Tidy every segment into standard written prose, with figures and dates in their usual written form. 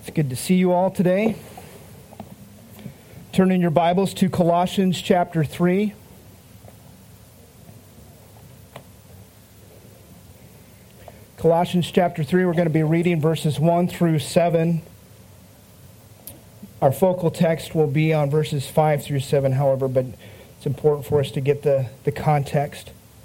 It's good to see you all today. Turn in your Bibles to Colossians chapter 3. Colossians chapter 3, we're going to be reading verses 1 through 7. Our focal text will be on verses 5 through 7, however, but it's important for us to get the context.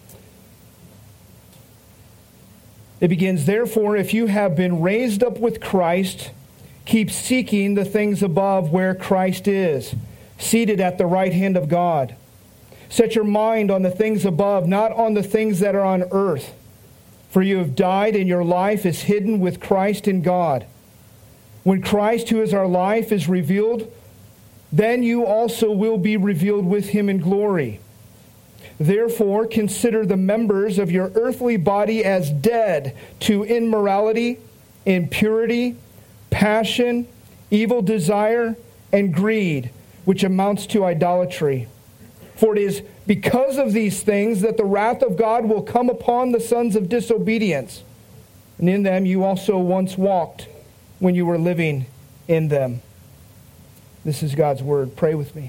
It begins, "Therefore, if you have been raised up with Christ, keep seeking the things above where Christ is, seated at the right hand of God. Set your mind on the things above, not on the things that are on earth. For you have died, and your life is hidden with Christ in God. When Christ, who is our life, is revealed, then you also will be revealed with him in glory. Therefore, consider the members of your earthly body as dead to immorality, impurity, passion, evil desire, and greed, which amounts to idolatry. For it is because of these things that the wrath of God will come upon the sons of disobedience. And in them you also once walked when you were living in them." This is God's word. Pray with me.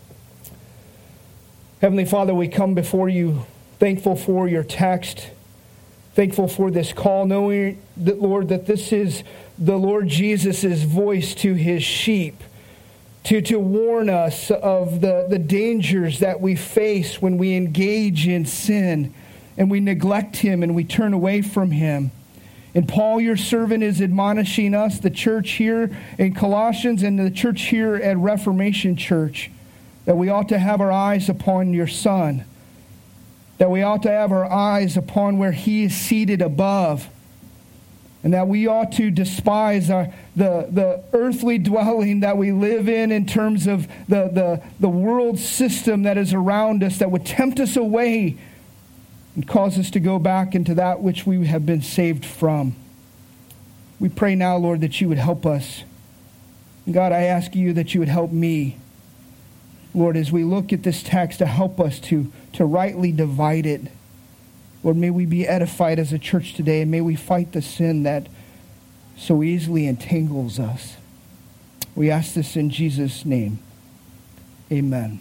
Heavenly Father, we come before you thankful for your text, thankful for this call, knowing that, Lord, that this is the Lord Jesus' voice to his sheep, to warn us of the dangers that we face when we engage in sin and we neglect him and we turn away from him. And Paul, your servant, is admonishing us, the church here in Colossians and the church here at Reformation Church, that we ought to have our eyes upon your Son, that we ought to have our eyes upon where he is seated above, and that we ought to despise the earthly dwelling that we live in terms of the world system that is around us that would tempt us away and cause us to go back into that which we have been saved from. We pray now, Lord, that you would help us. And God, I ask you that you would help me, Lord, as we look at this text, to help us to rightly divide it. Lord, may we be edified as a church today, and may we fight the sin that so easily entangles us. We ask this in Jesus' name. Amen.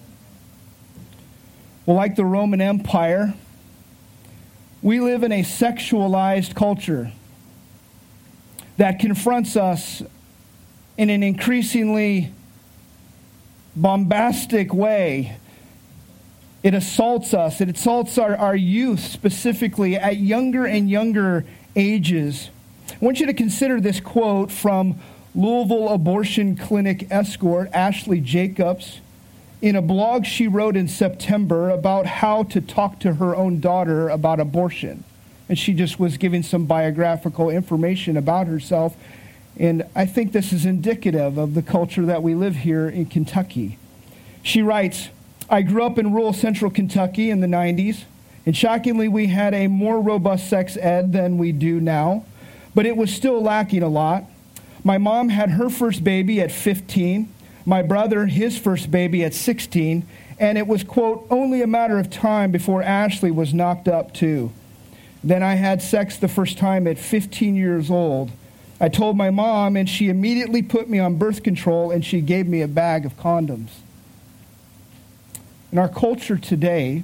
Well, like the Roman Empire, we live in a sexualized culture that confronts us in an increasingly bombastic way. It assaults us. It assaults our youth specifically at younger and younger ages. I want you to consider this quote from Louisville abortion clinic escort Ashley Jacobs in a blog she wrote in September about how to talk to her own daughter about abortion. And she just was giving some biographical information about herself. And I think this is indicative of the culture that we live here in Kentucky. She writes, "I grew up in rural central Kentucky in the 90s, and shockingly we had a more robust sex ed than we do now, but it was still lacking a lot. My mom had her first baby at 15, my brother his first baby at 16, and it was, quote, only a matter of time before Ashley was knocked up too. Then I had sex the first time at 15 years old. I told my mom, and she immediately put me on birth control, and she gave me a bag of condoms." In our culture today,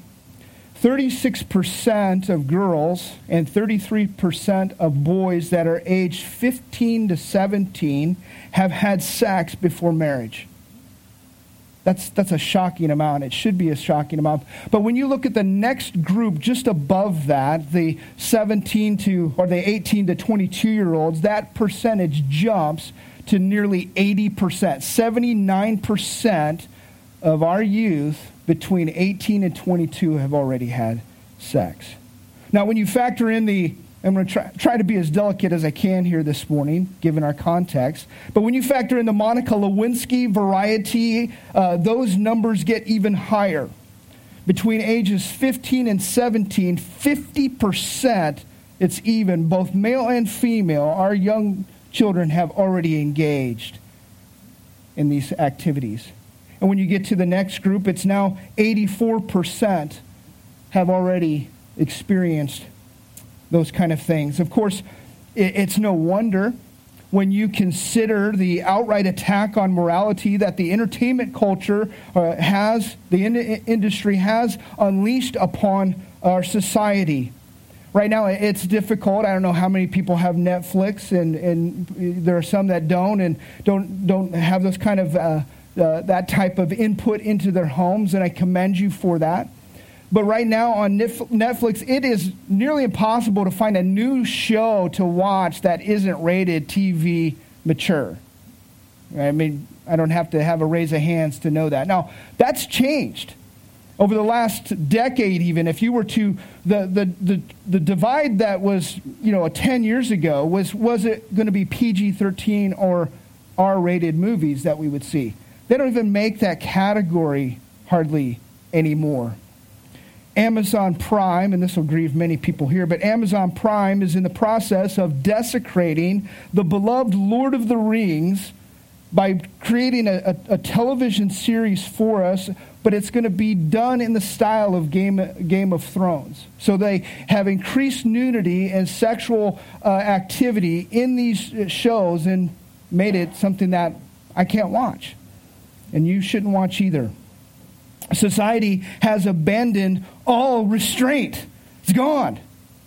36% of girls and 33% of boys that are aged 15 to 17 have had sex before marriage. That's a shocking amount. It should be a shocking amount. But when you look at the next group just above that, the 18 to 22-year-olds, that percentage jumps to nearly 80%. 79% of our youth between 18 and 22 have already had sex. Now, when you factor in I'm going to try to be as delicate as I can here this morning, given our context, but when you factor in the Monica Lewinsky variety, those numbers get even higher. Between ages 15 and 17, 50%, it's even, both male and female, our young children have already engaged in these activities. And when you get to the next group, it's now 84% have already experienced those kind of things. Of course, it's no wonder when you consider the outright attack on morality that the entertainment culture industry has unleashed upon our society. Right now, it's difficult. I don't know how many people have Netflix, and there are some that don't, and don't have those kind of that type of input into their homes, and I commend you for that. But right now on Netflix, it is nearly impossible to find a new show to watch that isn't rated TV mature. I mean, I don't have to have a raise of hands to know that. Now, that's changed. Over the last decade even, if you were to, the divide that was, 10 years ago, was it going to be PG-13 or R-rated movies that we would see? They don't even make that category hardly anymore. Amazon Prime, and this will grieve many people here, but Amazon Prime is in the process of desecrating the beloved Lord of the Rings by creating a television series for us, but it's going to be done in the style of Game of Thrones. So they have increased nudity and sexual activity in these shows and made it something that I can't watch. And you shouldn't watch either. Society has abandoned all restraint. It's gone.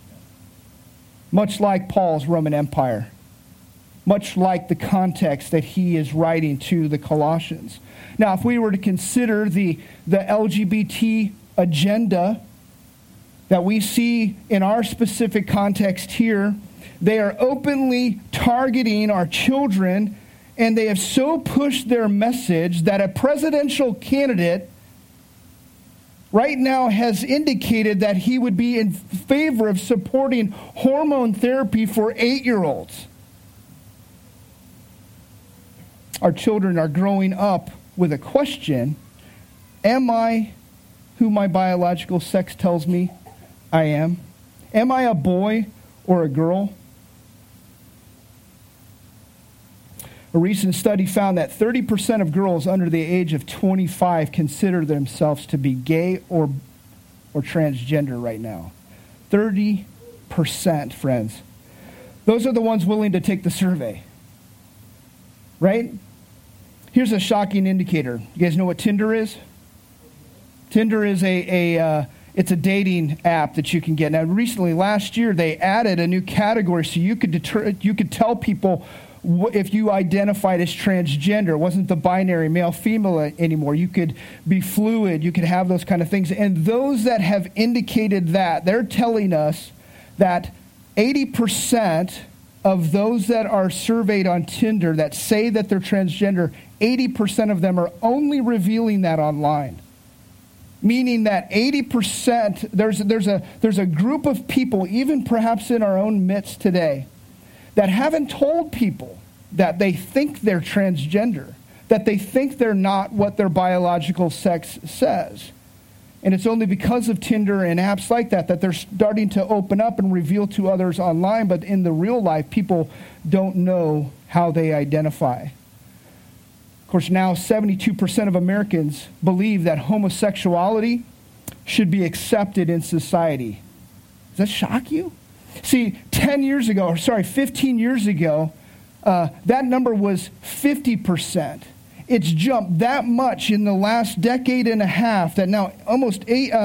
Much like Paul's Roman Empire. Much like the context that he is writing to the Colossians. Now, if we were to consider the LGBT agenda that we see in our specific context here, they are openly targeting our children, and they have so pushed their message that a presidential candidate right now has indicated that he would be in favor of supporting hormone therapy for 8-year-olds. Our children are growing up with a question: am I who my biological sex tells me I am? Am I a boy or a girl? A recent study found that 30% of girls under the age of 25 consider themselves to be gay or transgender right now. 30%, friends. Those are the ones willing to take the survey. Right? Here's a shocking indicator. You guys know what Tinder is? Tinder is it's a dating app that you can get. Now, recently, last year, they added a new category so you could tell people if you identified as transgender. It wasn't the binary male-female anymore. You could be fluid. You could have those kind of things. And those that have indicated that, they're telling us that 80% of those that are surveyed on Tinder that say that they're transgender, 80% of them are only revealing that online. Meaning that 80%, there's a group of people, even perhaps in our own midst today, that haven't told people that they think they're transgender, that they think they're not what their biological sex says. And it's only because of Tinder and apps like that they're starting to open up and reveal to others online, but in the real life, people don't know how they identify. Of course, now 72% of Americans believe that homosexuality should be accepted in society. Does that shock you? See, 15 years ago, that number was 50%. It's jumped that much in the last decade and a half that now almost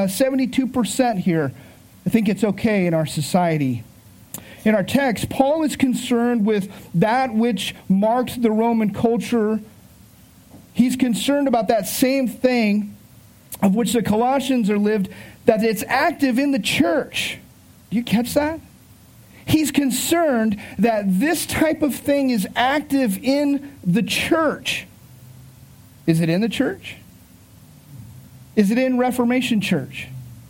72% here, I think it's okay in our society. In our text, Paul is concerned with that which marked the Roman culture. He's concerned about that same thing of which the Colossians are lived, that it's active in the church. Do you catch that? He's concerned that this type of thing is active in the church. Is it in the church? Is it in Reformation Church?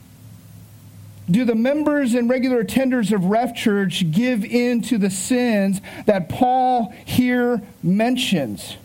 Do the members and regular attenders of Ref Church give in to the sins that Paul here mentions?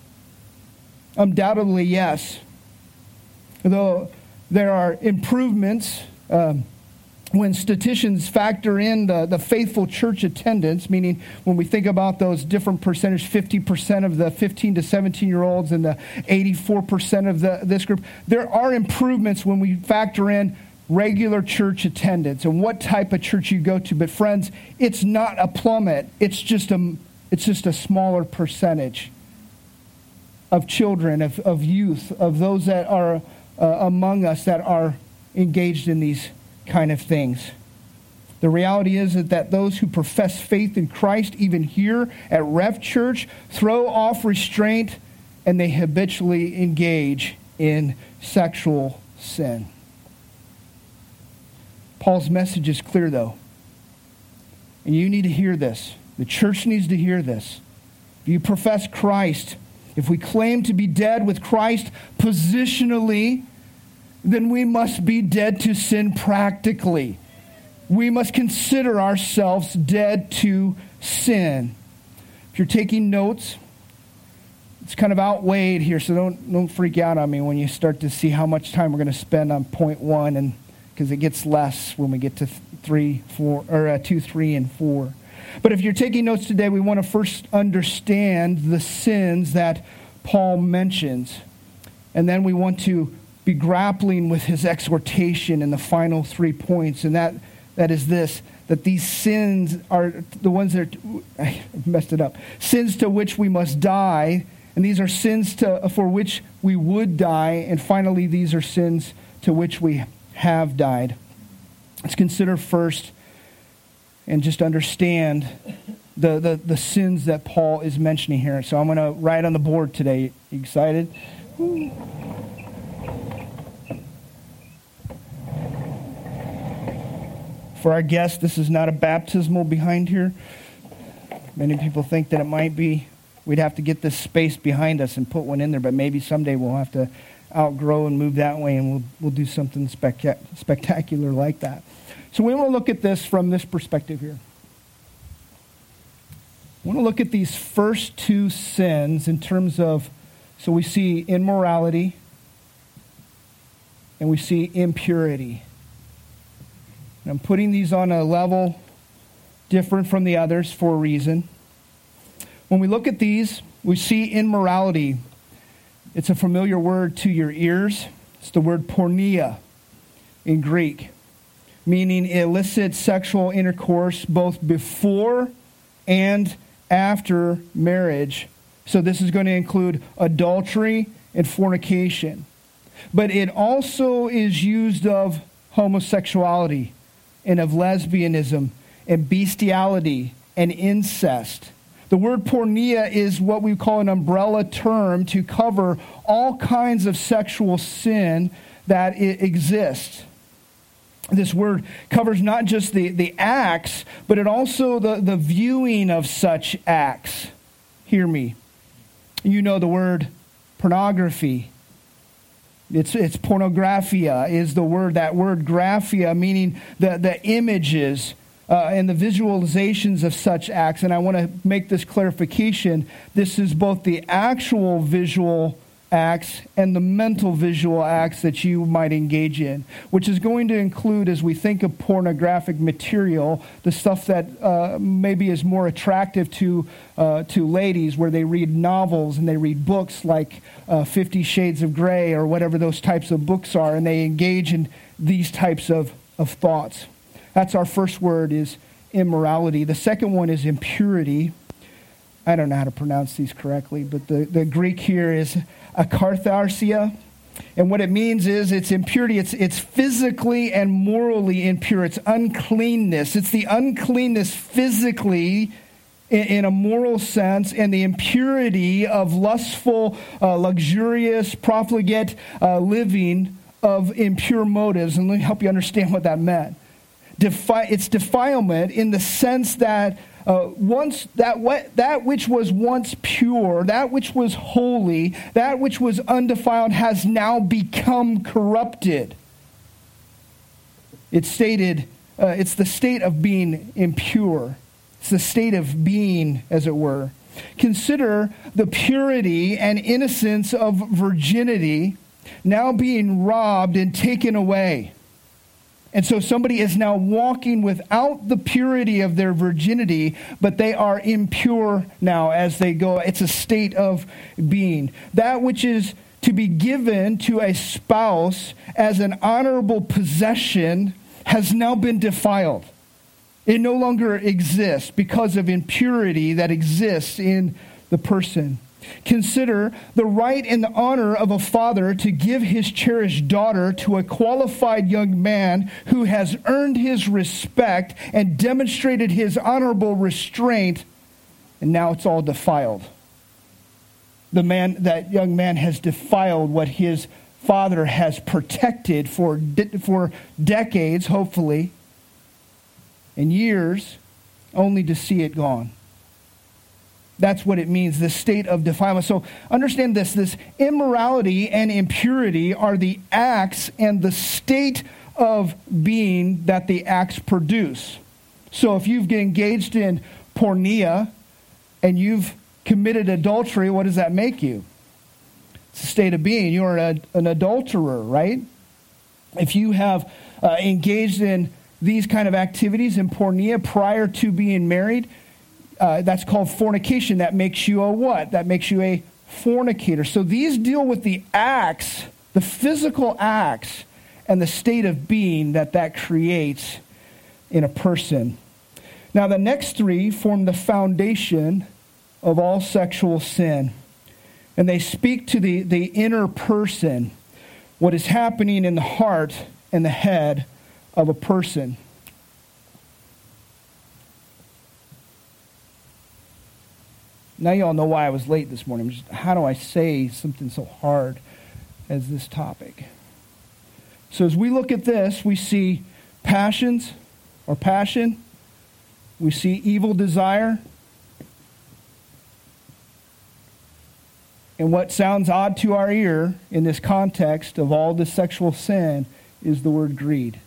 Undoubtedly, yes. Though there are improvements when statisticians factor in the faithful church attendance, meaning when we think about those different percentage, 50% of the 15 to 17-year-olds and the 84% of this group, there are improvements when we factor in regular church attendance and what type of church you go to. But friends, it's not a plummet. It's just a It's just a smaller percentage of children, of youth, of those that are among us that are engaged in these kind of things. The reality is that those who profess faith in Christ, even here at Rev Church, throw off restraint and they habitually engage in sexual sin. Paul's message is clear, though. And you need to hear this. The church needs to hear this. If you profess Christ, if we claim to be dead with Christ positionally, then we must be dead to sin practically. We must consider ourselves dead to sin. If you're taking notes, it's kind of outweighed here, so don't freak out on me when you start to see how much time we're going to spend on point 1, and because it gets less when we get to 2, 3, and 4. But if you're taking notes today, we want to first understand the sins that Paul mentions, and then we want to be grappling with his exhortation in the final 3 points, and that is this, that these sins are the ones that I messed it up. Sins to which we must die, and these are sins for which we would die, and finally these are sins to which we have died. Let's consider first and just understand the sins that Paul is mentioning here. So I'm going to write on the board today. You excited? Woo. For our guests, this is not a baptismal behind here. Many people think that it might be. We'd have to get this space behind us and put one in there, but maybe someday we'll have to outgrow and move that way, and we'll do something spectacular like that. So we want to look at this from this perspective here. I want to look at these first 2 sins in terms of, so we see immorality and we see impurity. I'm putting these on a level different from the others for a reason. When we look at these, we see immorality. It's a familiar word to your ears. It's the word porneia in Greek, meaning illicit sexual intercourse both before and after marriage. So this is going to include adultery and fornication. But it also is used of homosexuality and of lesbianism and bestiality and incest. The word porneia is what we call an umbrella term to cover all kinds of sexual sin that exists. This word covers not just the acts, but it also the viewing of such acts. Hear me. You know the word pornography. It's pornographia is the word, that word graphia, meaning the images and the visualizations of such acts. And I want to make this clarification. This is both the actual visual acts and the mental visual acts that you might engage in, which is going to include, as we think of pornographic material, the stuff that maybe is more attractive to ladies, where they read novels and they read books like 50 Shades of Grey or whatever those types of books are, and they engage in these types of thoughts. That's our first word, is immorality. The second one is impurity. I don't know how to pronounce these correctly, but the Greek here is akartharsia. And what it means is it's impurity. It's physically and morally impure. It's uncleanness. It's the uncleanness physically in a moral sense, and the impurity of lustful, luxurious, profligate living of impure motives. And let me help you understand what that meant. It's defilement in the sense that that which was once pure, that which was holy, that which was undefiled has now become corrupted. It's stated, it's the state of being impure. It's the state of being, as it were. Consider the purity and innocence of virginity now being robbed and taken away. And so somebody is now walking without the purity of their virginity, but they are impure now as they go. It's a state of being. That which is to be given to a spouse as an honorable possession has now been defiled. It no longer exists because of impurity that exists in the person. Consider the right and the honor of a father to give his cherished daughter to a qualified young man who has earned his respect and demonstrated his honorable restraint, and now it's all defiled. That young man has defiled what his father has protected for decades, hopefully, and years, only to see it gone. That's what it means, this state of defilement. So understand this immorality and impurity are the acts and the state of being that the acts produce. So if you've engaged in porneia and you've committed adultery, what does that make you? It's a state of being. You're an adulterer, right? If you have engaged in these kind of activities in porneia prior to being married, that's called fornication. That makes you a what? That makes you a fornicator. So these deal with the acts, the physical acts, and the state of being that creates in a person. Now the next three form the foundation of all sexual sin. And they speak to the inner person, what is happening in the heart and the head of a person. Now you all know why I was late this morning. How do I say something so hard as this topic? So as we look at this, we see passions or passion. We see evil desire. And what sounds odd to our ear in this context of all this sexual sin is the word greed.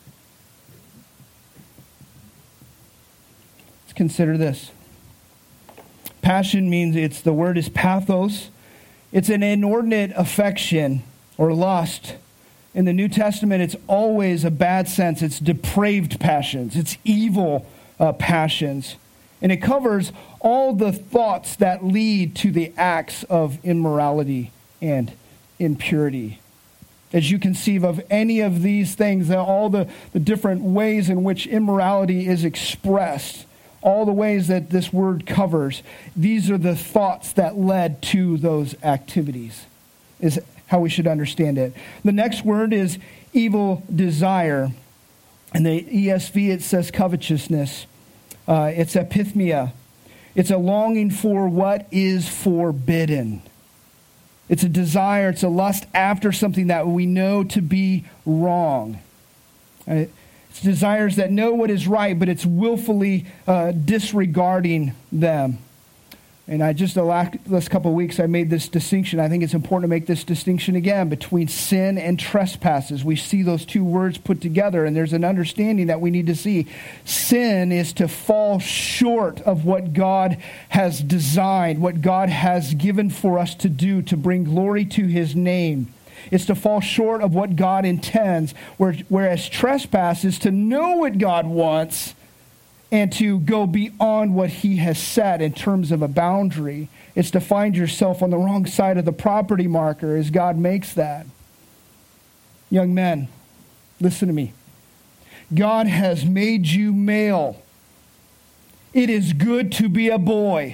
Let's consider this. Passion means the word is pathos. It's an inordinate affection or lust. In the New Testament, it's always a bad sense. It's depraved passions. It's evil passions. And it covers all the thoughts that lead to the acts of immorality and impurity. As you conceive of any of these things, all the different ways in which immorality is expressed, all the ways that this word covers, these are the thoughts that led to those activities, is how we should understand it. The next word is evil desire. In the ESV, it says covetousness. It's epithmia. It's a longing for what is forbidden. It's a desire, it's a lust after something that we know to be wrong. It's desires that know what is right, but it's willfully disregarding them. And the last couple of weeks, I made this distinction. I think it's important to make this distinction again between sin and trespasses. We see those two words put together, and there's an understanding that we need to see. Sin is to fall short of what God has designed, what God has given for us to do to bring glory to His name. It's to fall short of what God intends, whereas trespass is to know what God wants and to go beyond what He has set in terms of a boundary. It's to find yourself on the wrong side of the property marker as God makes that. Young men, listen to me. God has made you male. It is good to be a boy.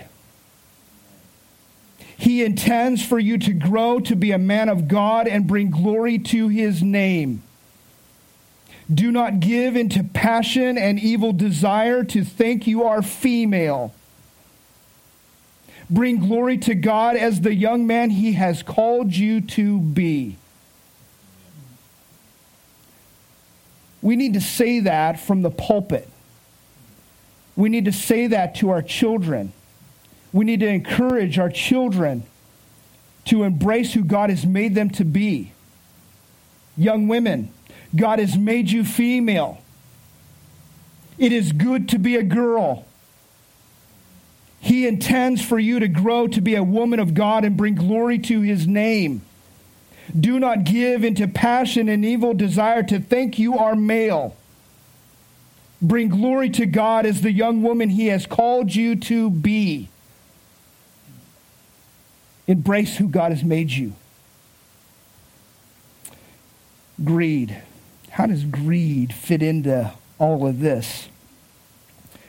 He intends for you to grow to be a man of God and bring glory to His name. Do not give into passion and evil desire to think you are female. Bring glory to God as the young man He has called you to be. We need to say that from the pulpit. We need to say that to our children. We need to encourage our children to embrace who God has made them to be. Young women, God has made you female. It is good to be a girl. He intends for you to grow to be a woman of God and bring glory to His name. Do not give into passion and evil desire to think you are male. Bring glory to God as the young woman He has called you to be. Embrace who God has made you. Greed. How does greed fit into all of this?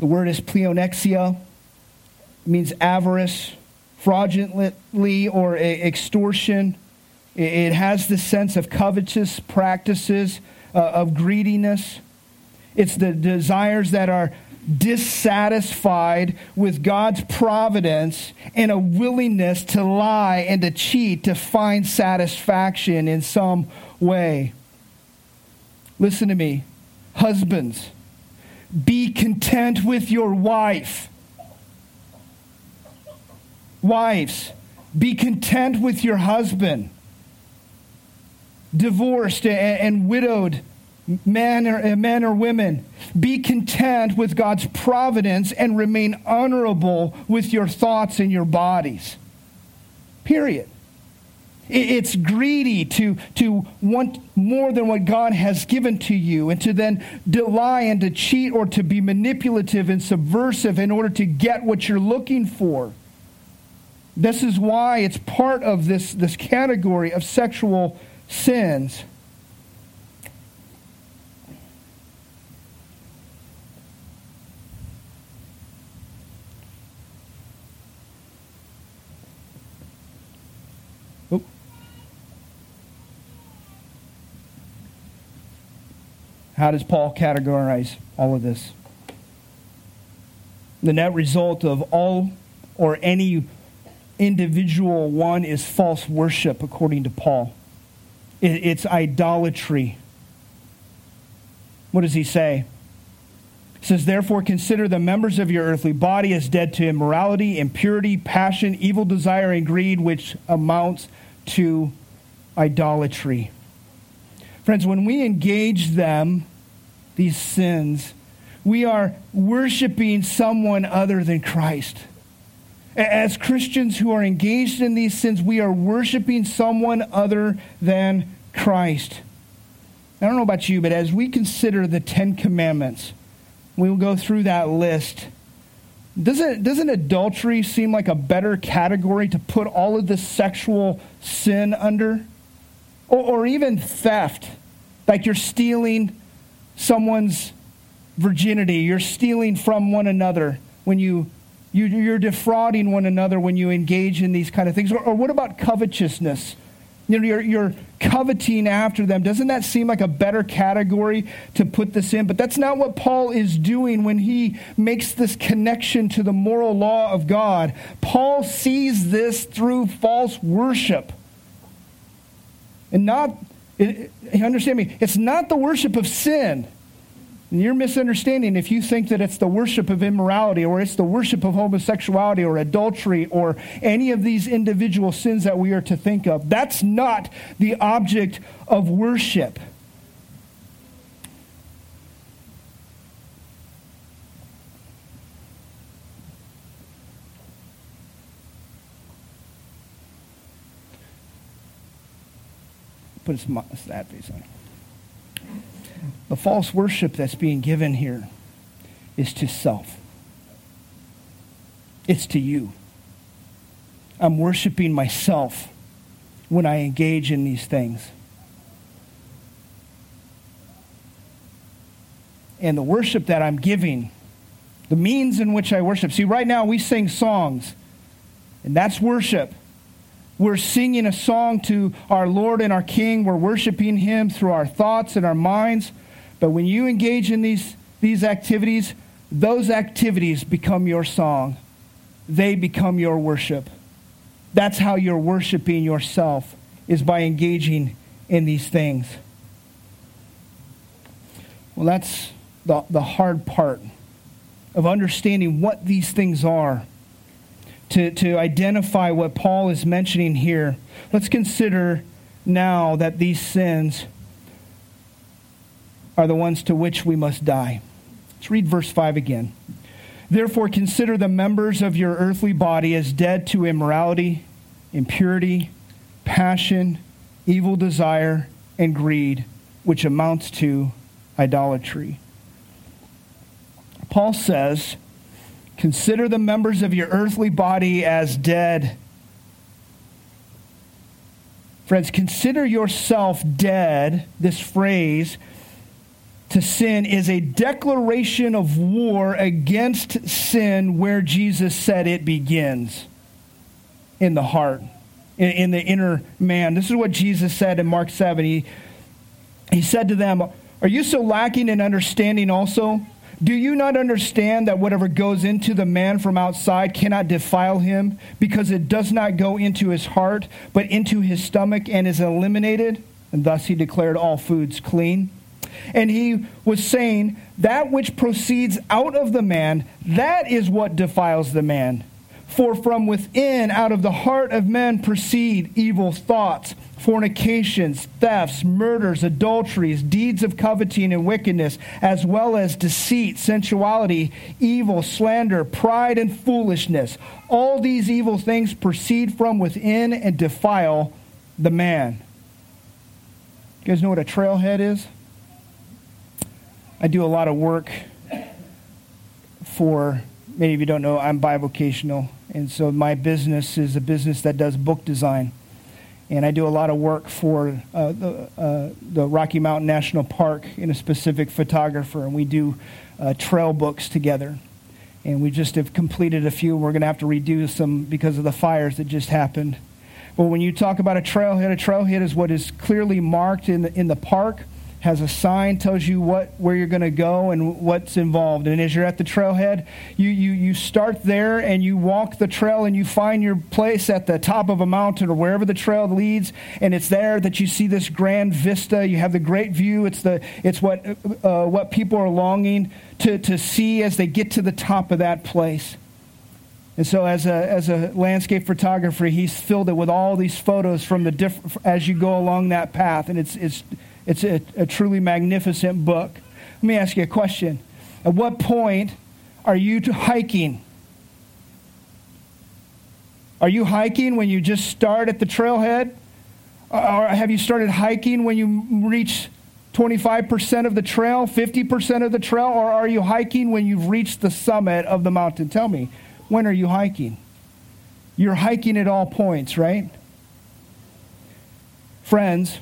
The word is pleonexia. It means avarice, fraudulently or extortion. It has the sense of covetous practices, of greediness. It's the desires that are dissatisfied with God's providence and a willingness to lie and to cheat to find satisfaction in some way. Listen to me. Husbands, be content with your wife. Wives, be content with your husband. Divorced and widowed men or women, be content with God's providence and remain honorable with your thoughts and your bodies. Period. It's greedy to want more than what God has given to you and to then lie and to cheat or to be manipulative and subversive in order to get what you're looking for. This is why it's part of this category of sexual sins. How does Paul categorize all of this? The net result of all or any individual one is false worship, according to Paul. It's idolatry. What does he say? He says, therefore consider the members of your earthly body as dead to immorality, impurity, passion, evil desire, and greed, which amounts to idolatry. Friends, when we engage them, these sins, we are worshiping someone other than Christ. As Christians who are engaged in these sins, we are worshiping someone other than Christ. I don't know about you, but as we consider the Ten Commandments, we will go through that list. Doesn't adultery seem like a better category to put all of this sexual sin under? Or even theft, like you're stealing someone's virginity, you're stealing from one another when you're defrauding one another when you engage in these kind of things. Or what about covetousness? You're coveting after them. Doesn't that seem like a better category to put this in? But that's not what Paul is doing when he makes this connection to the moral law of God. Paul sees this through false worship. And understand me, it's not the worship of sin. And you're misunderstanding if you think that it's the worship of immorality or it's the worship of homosexuality or adultery or any of these individual sins that we are to think of. That's not the object of worship. Put a sad face on. The false worship that's being given here is to self. It's to you. I'm worshiping myself when I engage in these things. And the worship that I'm giving, the means in which I worship. See, right now we sing songs, and that's worship. We're singing a song to our Lord and our King. We're worshiping Him through our thoughts and our minds. But when you engage in these activities, those activities become your song. They become your worship. That's how you're worshiping yourself, is by engaging in these things. Well, that's the hard part of understanding what these things are. To identify what Paul is mentioning here, let's consider now that these sins are the ones to which we must die. Let's read verse 5 again. Therefore, consider the members of your earthly body as dead to immorality, impurity, passion, evil desire, and greed, which amounts to idolatry. Paul says, consider the members of your earthly body as dead. Friends, consider yourself dead, this phrase, to sin is a declaration of war against sin where Jesus said it begins, in the heart, in the inner man. This is what Jesus said in Mark 7. He said to them, "Are you so lacking in understanding also? Do you not understand that whatever goes into the man from outside cannot defile him, because it does not go into his heart, but into his stomach and is eliminated?" And thus he declared all foods clean. And he was saying, that which proceeds out of the man, that is what defiles the man. For from within, out of the heart of men proceed evil thoughts, fornications, thefts, murders, adulteries, deeds of coveting and wickedness, as well as deceit, sensuality, evil, slander, pride, and foolishness. All these evil things proceed from within and defile the man. You guys know what a trailhead is? I do a lot of work for, many of you don't know, I'm bivocational. And so my business is a business that does book design. And I do a lot of work for the Rocky Mountain National Park in a specific photographer. And we do trail books together. And we just have completed a few. We're going to have to redo some because of the fires that just happened. But when you talk about a trailhead is what is clearly marked in the park, has a sign, tells you where you're going to go and what's involved. And as you're at the trailhead, you start there and you walk the trail and you find your place at the top of a mountain or wherever the trail leads. And it's there that you see this grand vista. You have the great view. It's what people are longing to see as they get to the top of that place. And so as a landscape photographer, he's filled it with all these photos from as you go along that path. And it's a truly magnificent book. Let me ask you a question. At what point are you hiking? Are you hiking when you just start at the trailhead? Or have you started hiking when you reach 25% of the trail, 50% of the trail? Or are you hiking when you've reached the summit of the mountain? Tell me, when are you hiking? You're hiking at all points, right? Friends,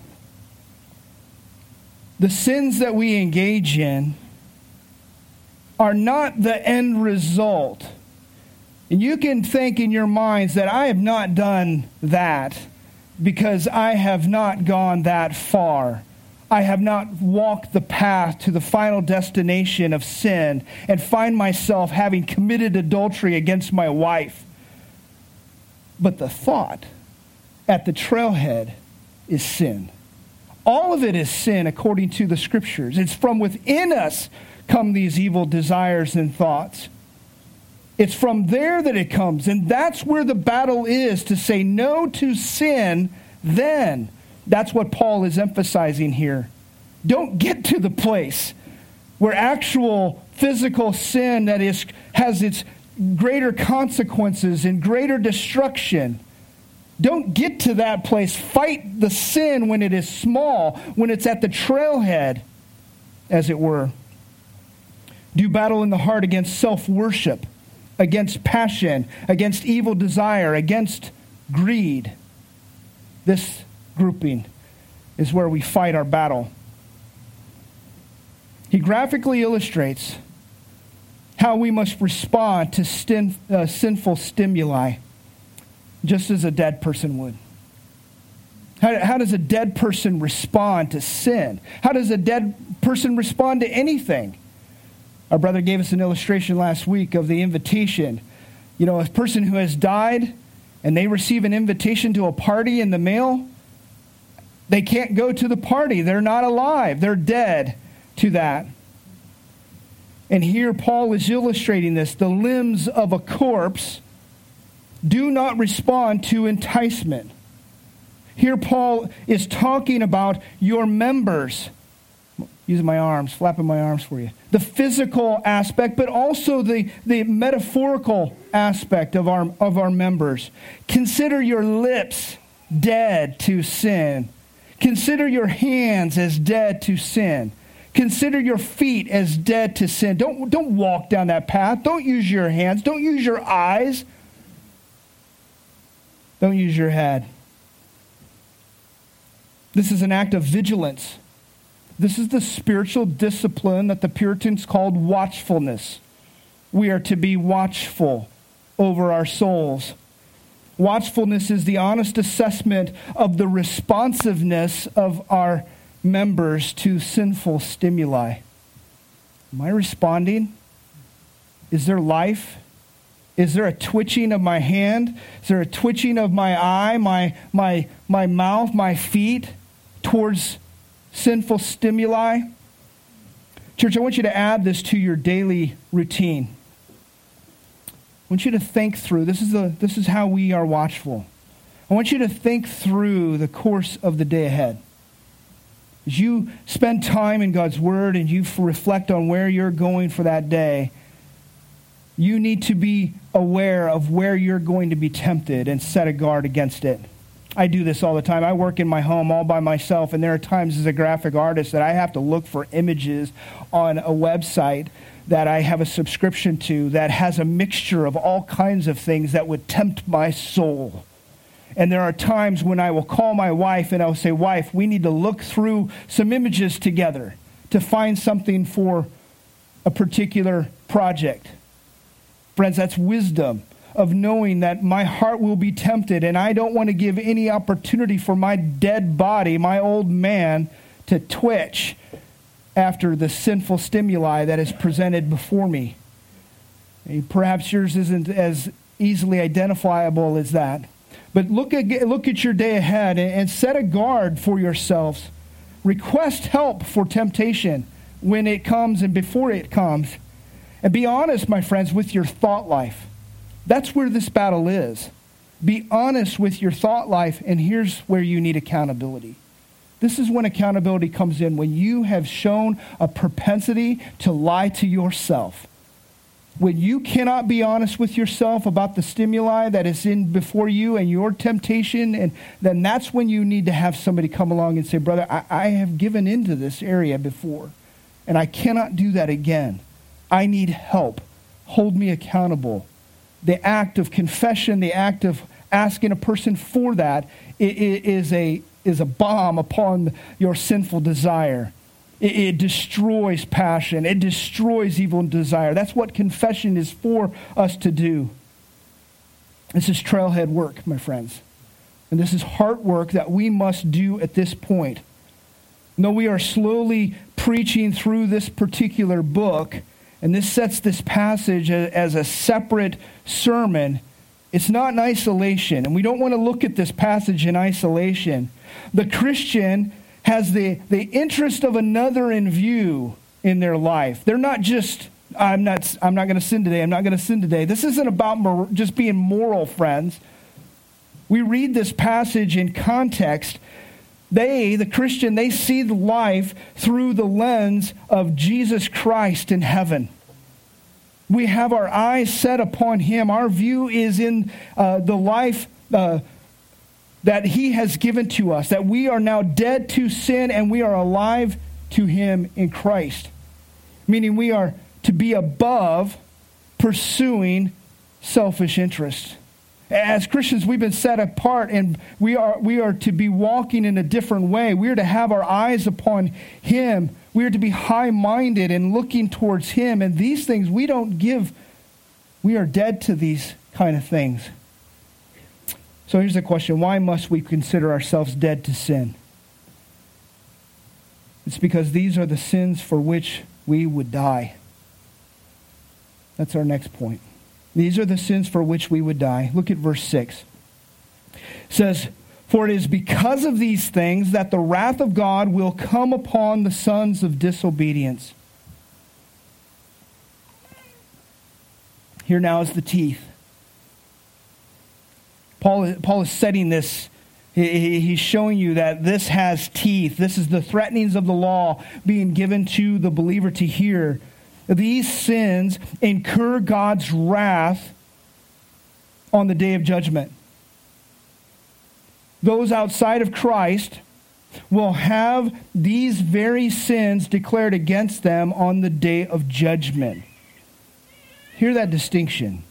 the sins that we engage in are not the end result. And you can think in your minds that I have not done that because I have not gone that far. I have not walked the path to the final destination of sin and find myself having committed adultery against my wife. But the thought at the trailhead is sin. All of it is sin according to the Scriptures. It's from within us come these evil desires and thoughts. It's from there that it comes. And that's where the battle is, to say no to sin then. That's what Paul is emphasizing here. Don't get to the place where actual physical sin has its greater consequences and greater destruction. Don't get to that place. Fight the sin when it is small, when it's at the trailhead, as it were. Do battle in the heart against self-worship, against passion, against evil desire, against greed. This grouping is where we fight our battle. He graphically illustrates how we must respond to sinful stimuli, just as a dead person would. How does a dead person respond to sin? How does a dead person respond to anything? Our brother gave us an illustration last week of the invitation. You know, a person who has died and they receive an invitation to a party in the mail, they can't go to the party. They're not alive. They're dead to that. And here Paul is illustrating this. The limbs of a corpse do not respond to enticement. Here Paul is talking about your members. Using my arms, flapping my arms for you. The physical aspect, but also the metaphorical aspect of our members. Consider your lips dead to sin. Consider your hands as dead to sin. Consider your feet as dead to sin. Don't walk down that path. Don't use your hands. Don't use your eyes. Don't use your head. This is an act of vigilance. This is the spiritual discipline that the Puritans called watchfulness. We are to be watchful over our souls. Watchfulness is the honest assessment of the responsiveness of our members to sinful stimuli. Am I responding? Is there life? Is there a twitching of my hand? Is there a twitching of my eye, my mouth, my feet towards sinful stimuli? Church, I want you to add this to your daily routine. I want you to think through, this is how we are watchful. I want you to think through the course of the day ahead. As you spend time in God's Word and you reflect on where you're going for that day, you need to be aware of where you're going to be tempted and set a guard against it. I do this all the time. I work in my home all by myself, and there are times as a graphic artist that I have to look for images on a website that I have a subscription to that has a mixture of all kinds of things that would tempt my soul. And there are times when I will call my wife and I will say, "Wife, we need to look through some images together to find something for a particular project." Friends, that's wisdom of knowing that my heart will be tempted, and I don't want to give any opportunity for my dead body, my old man, to twitch after the sinful stimuli that is presented before me. Perhaps yours isn't as easily identifiable as that. But look at your day ahead and set a guard for yourselves. Request help for temptation when it comes and before it comes. And be honest, my friends, with your thought life. That's where this battle is. Be honest with your thought life, and here's where you need accountability. This is when accountability comes in, when you have shown a propensity to lie to yourself. When you cannot be honest with yourself about the stimuli that is in before you and your temptation, and then that's when you need to have somebody come along and say, "Brother, I have given into this area before, and I cannot do that again. I need help. Hold me accountable." The act of confession, the act of asking a person for that is a bomb upon your sinful desire. It destroys passion. It destroys evil desire. That's what confession is for us to do. This is trailhead work, my friends. And this is heart work that we must do at this point. Though we are slowly preaching through this particular book, and this sets this passage as a separate sermon, it's not in isolation. And we don't want to look at this passage in isolation. The Christian has the interest of another in view in their life. They're not just, I'm not going to sin today. I'm not going to sin today. This isn't about just being moral, friends. We read this passage in context. The Christian, they see the life through the lens of Jesus Christ in heaven. We have our eyes set upon Him. Our view is in the life that He has given to us, that we are now dead to sin and we are alive to Him in Christ. Meaning we are to be above pursuing selfish interest. As Christians, we've been set apart, and we are to be walking in a different way. We are to have our eyes upon Him. We are to be high-minded and looking towards Him. And these things we don't give. We are dead to these kind of things. So here's the question. Why must we consider ourselves dead to sin? It's because these are the sins for which we would die. That's our next point. These are the sins for which we would die. Look at verse 6. It says, "For it is because of these things that the wrath of God will come upon the sons of disobedience." Here now is the teeth. Paul is setting this. He's showing you that this has teeth. This is the threatenings of the law being given to the believer to hear. These sins incur God's wrath on the day of judgment. Those outside of Christ will have these very sins declared against them on the day of judgment. Hear that distinction.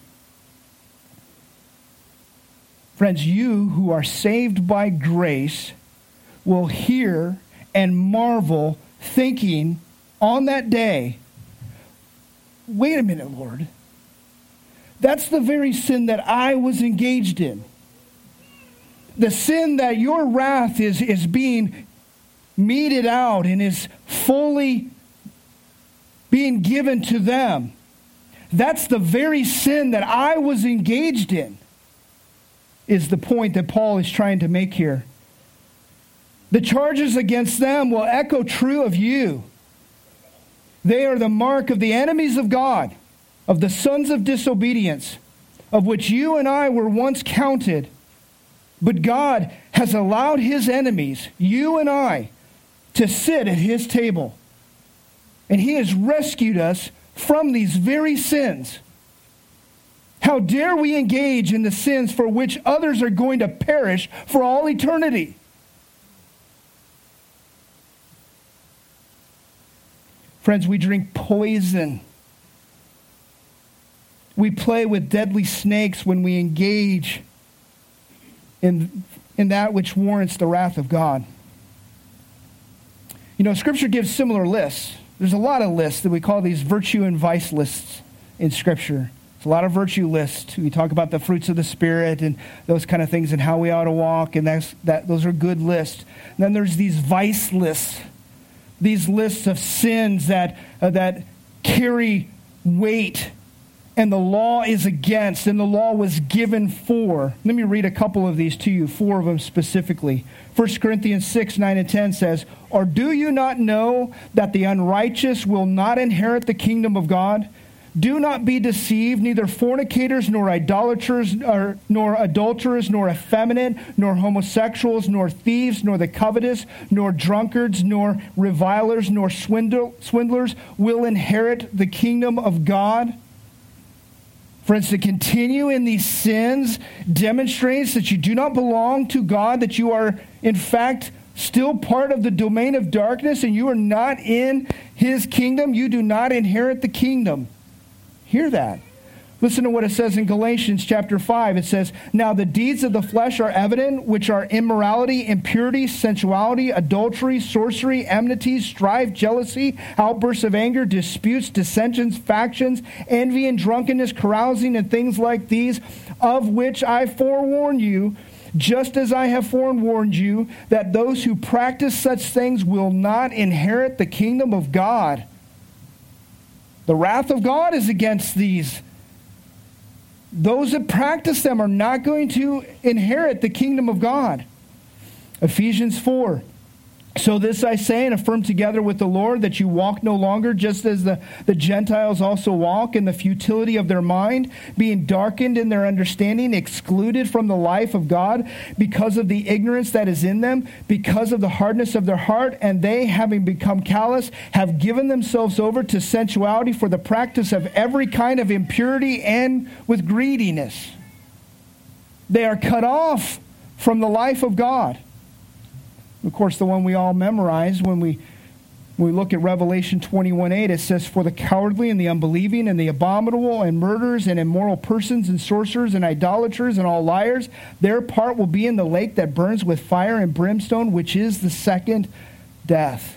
Friends, you who are saved by grace will hear and marvel thinking on that day, wait a minute, Lord. That's the very sin that I was engaged in. The sin that your wrath is being meted out and is fully being given to them. That's the very sin that I was engaged in, is the point that Paul is trying to make here. The charges against them will echo true of you. They are the mark of the enemies of God, of the sons of disobedience, of which you and I were once counted. But God has allowed his enemies, you and I, to sit at his table. And he has rescued us from these very sins. How dare we engage in the sins for which others are going to perish for all eternity? Friends, we drink poison. We play with deadly snakes when we engage in that which warrants the wrath of God. You know, Scripture gives similar lists. There's a lot of lists that we call these virtue and vice lists in Scripture. There's a lot of virtue lists. We talk about the fruits of the Spirit and those kind of things and how we ought to walk, and those are good lists. And then there's these vice lists. These lists of sins that carry weight and the law is against and the law was given for. Let me read a couple of these to you, 4 of them specifically. 1 Corinthians 6, 9 and 10 says, "Or do you not know that the unrighteous will not inherit the kingdom of God? Do not be deceived, neither fornicators, nor idolaters, nor adulterers, nor effeminate, nor homosexuals, nor thieves, nor the covetous, nor drunkards, nor revilers, nor swindlers will inherit the kingdom of God." Friends, to continue in these sins demonstrates that you do not belong to God, that you are, in fact, still part of the domain of darkness, and you are not in his kingdom. You do not inherit the kingdom. Hear that. Listen to what it says in Galatians chapter 5. It says, "Now the deeds of the flesh are evident, which are immorality, impurity, sensuality, adultery, sorcery, enmity, strife, jealousy, outbursts of anger, disputes, dissensions, factions, envy and drunkenness, carousing, and things like these, of which I forewarn you, just as I have forewarned you, that those who practice such things will not inherit the kingdom of God." The wrath of God is against these. Those that practice them are not going to inherit the kingdom of God. Ephesians 4. "So this I say and affirm together with the Lord, that you walk no longer just as the Gentiles also walk, in the futility of their mind, being darkened in their understanding, excluded from the life of God because of the ignorance that is in them, because of the hardness of their heart, and they, having become callous, have given themselves over to sensuality for the practice of every kind of impurity and with greediness." They are cut off from the life of God. Of course, the one we all memorize when we look at Revelation 21:8, it says, "For the cowardly and the unbelieving and the abominable and murderers and immoral persons and sorcerers and idolaters and all liars, their part will be in the lake that burns with fire and brimstone, which is the second death."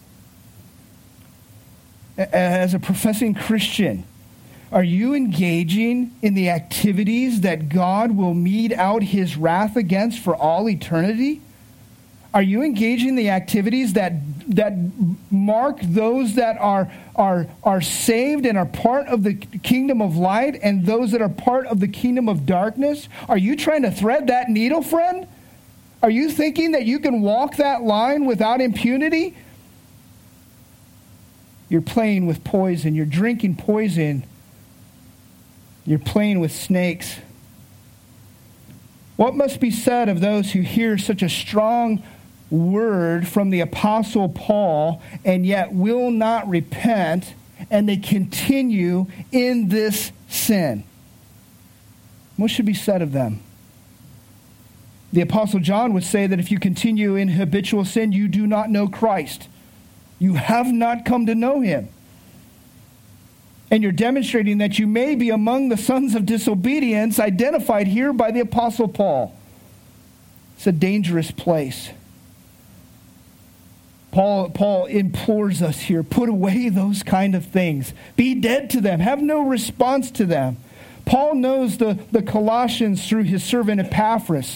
As a professing Christian, are you engaging in the activities that God will mete out his wrath against for all eternity? Are you engaging in the activities that mark those that are saved and are part of the kingdom of light and those that are part of the kingdom of darkness? Are you trying to thread that needle, friend? Are you thinking that you can walk that line without impunity? You're playing with poison. You're drinking poison. You're playing with snakes. What must be said of those who hear such a strong word from the Apostle Paul and yet will not repent, and they continue in this sin? What should be said of them? The Apostle John would say that if you continue in habitual sin, you do not know Christ. You have not come to know him. And you're demonstrating that you may be among the sons of disobedience identified here by the Apostle Paul. It's a dangerous place. Paul implores us here, put away those kind of things. Be dead to them. Have no response to them. Paul knows the Colossians through his servant Epaphras.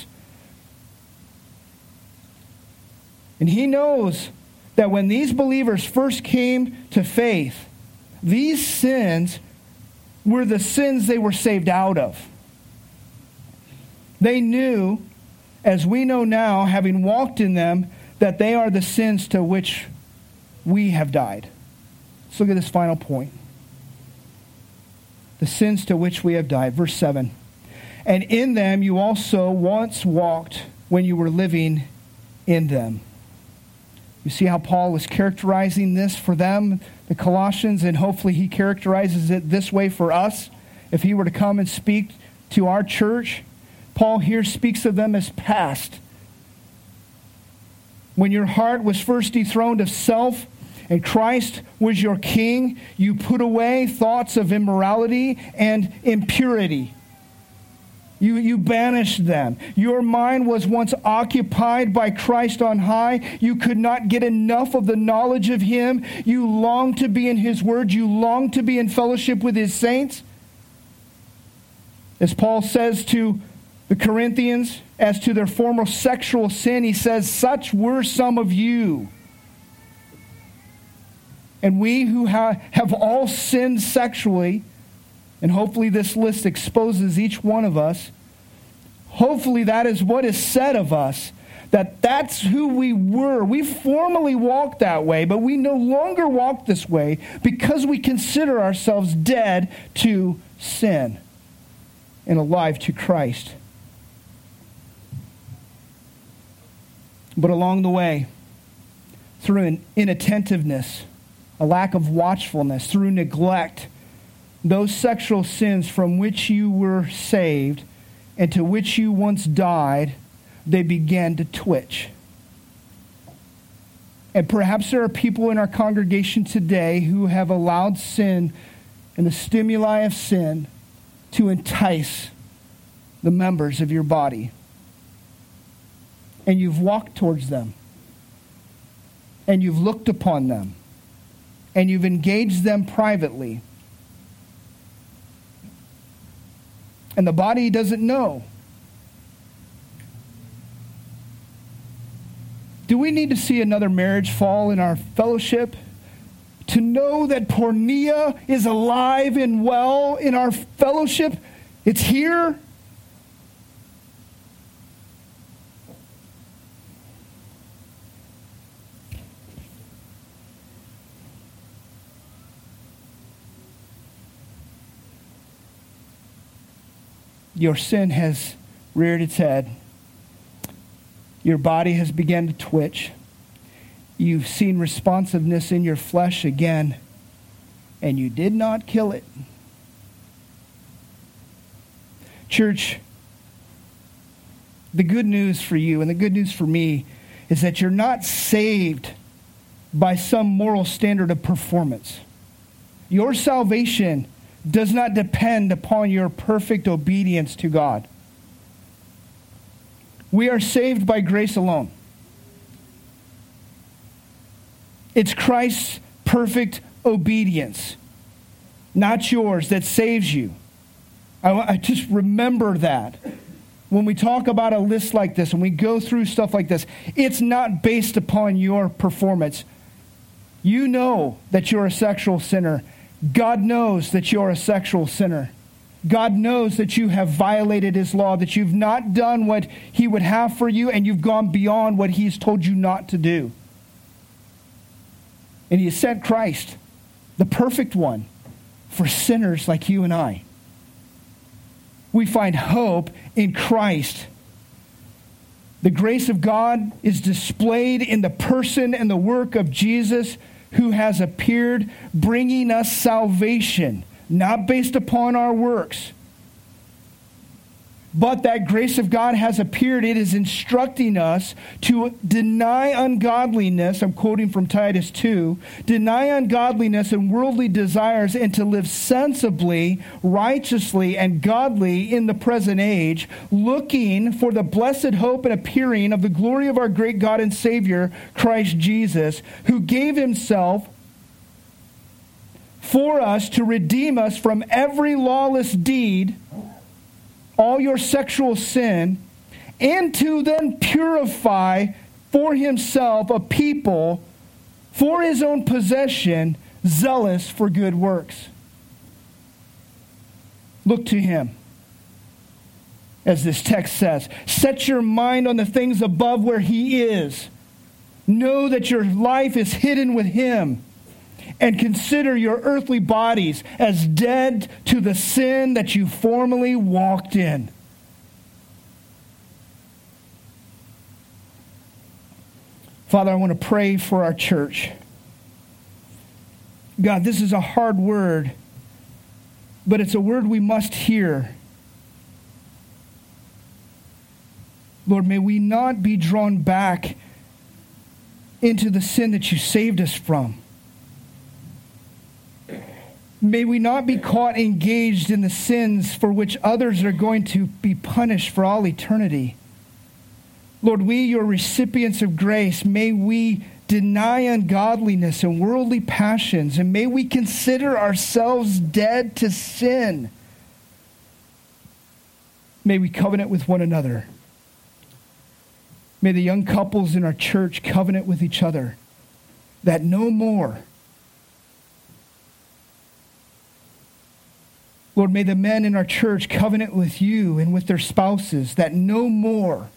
And he knows that when these believers first came to faith, these sins were the sins they were saved out of. They knew, as we know now, having walked in them, that they are the sins to which we have died. Let's look at this final point. The sins to which we have died. Verse 7. And in them you also once walked when you were living in them. You see how Paul is characterizing this for them, the Colossians, and hopefully he characterizes it this way for us. If he were to come and speak to our church, Paul here speaks of them as past. When your heart was first dethroned of self and Christ was your king, you put away thoughts of immorality and impurity. You banished them. Your mind was once occupied by Christ on high. You could not get enough of the knowledge of him. You longed to be in his word. You longed to be in fellowship with his saints. As Paul says to the Corinthians, as to their former sexual sin, he says, such were some of you. And we who have all sinned sexually, and hopefully this list exposes each one of us, hopefully that is what is said of us, that's who we were. We formerly walked that way, but we no longer walk this way because we consider ourselves dead to sin and alive to Christ. But along the way, through an inattentiveness, a lack of watchfulness, through neglect, those sexual sins from which you were saved and to which you once died, they began to twitch. And perhaps there are people in our congregation today who have allowed sin and the stimuli of sin to entice the members of your body. And you've walked towards them. And you've looked upon them. And you've engaged them privately. And the body doesn't know. Do we need to see another marriage fall in our fellowship to know that porneia is alive and well in our fellowship? It's here. Your sin has reared its head. Your body has begun to twitch. You've seen responsiveness in your flesh again, and you did not kill it. Church, the good news for you and the good news for me is that you're not saved by some moral standard of performance. Your salvation does not depend upon your perfect obedience to God. We are saved by grace alone. It's Christ's perfect obedience, not yours, that saves you. I just remember that. When we talk about a list like this, and we go through stuff like this, it's not based upon your performance. You know that you're a sexual sinner. God knows that you're a sexual sinner. God knows that you have violated his law, that you've not done what he would have for you, and you've gone beyond what he's told you not to do. And he has sent Christ, the perfect one, for sinners like you and I. We find hope in Christ. The grace of God is displayed in the person and the work of Jesus, who has appeared, bringing us salvation, not based upon our works, But that grace of God has appeared. It is instructing us to deny ungodliness. I'm quoting from Titus 2. Deny ungodliness and worldly desires and to live sensibly, righteously, and godly in the present age, looking for the blessed hope and appearing of the glory of our great God and Savior, Christ Jesus, who gave himself for us to redeem us from every lawless deed, all your sexual sin, and to then purify for himself a people for his own possession, zealous for good works. Look to him. As this text says, set your mind on the things above where he is. Know that your life is hidden with him. And consider your earthly bodies as dead to the sin that you formerly walked in. Father, I want to pray for our church. God, this is a hard word, but it's a word we must hear. Lord, may we not be drawn back into the sin that you saved us from. May we not be caught engaged in the sins for which others are going to be punished for all eternity. Lord, we, your recipients of grace, may we deny ungodliness and worldly passions, and may we consider ourselves dead to sin. May we covenant with one another. May the young couples in our church covenant with each other that no more. Lord, may the men in our church covenant with you and with their spouses that no more.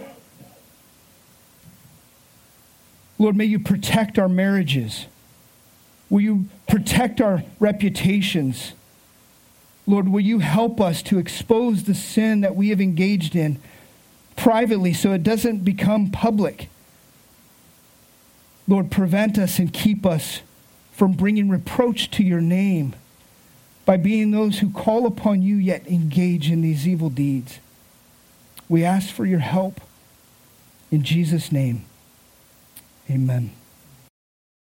Lord, may you protect our marriages. Will you protect our reputations? Lord, will you help us to expose the sin that we have engaged in privately so it doesn't become public? Lord, prevent us and keep us from bringing reproach to your name by being those who call upon you yet engage in these evil deeds. We ask for your help in Jesus' name. Amen.